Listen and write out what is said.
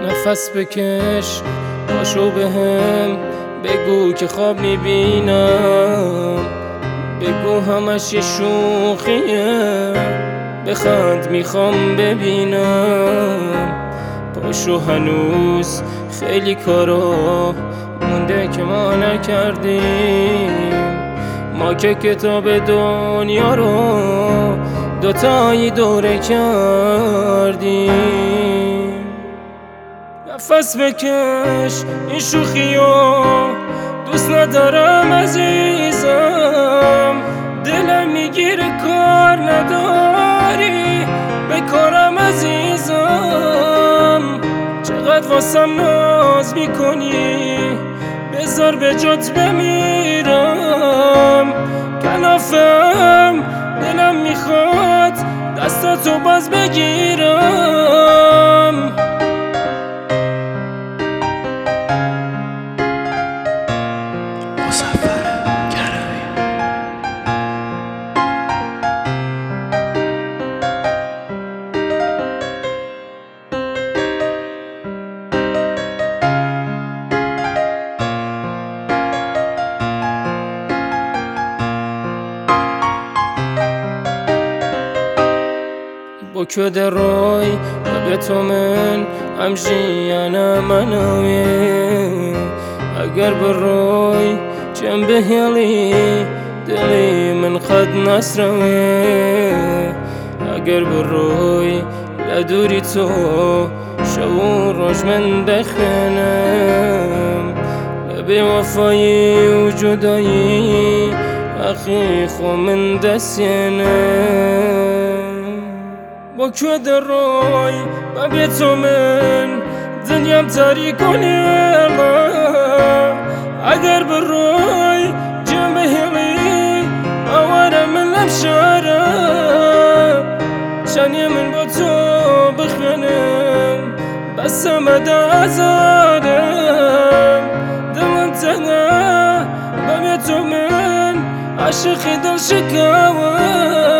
نفس بکش پاشو بهم بگو که خواب میبینم، بگو همش یه شوخیه، بخند میخوام ببینم. پاشو هنوز خیلی کارا مونده که ما نکردیم، ما که کتاب دنیا رو دوتایی دوره کردیم. نفس بکش این شوخیو دوست ندارم عزیزم، دلم میگیره کار نداری به کارم عزیزم. چقدر واسم ناز میکنی بذار به جات بمیرم، کنافم دلم میخواد دستاتو باز بگیرم. با که دروی به تو من امجیانم منوی، اگر بروی جنبه هلی دلی من خد نسروی، اگر بروی لدوری تو شو روش من دخنم، لبی وفایی و جدایی اخی خو من دستینم. با که در روی ببی تو من دنیم تاریک و نیلا، اگر بروی جمع هلی آوارم من لبشاره، شانی من با تو بخونم بس مدى ازارم، دلم تنها ببی تو من عاشقی دل شکاوم.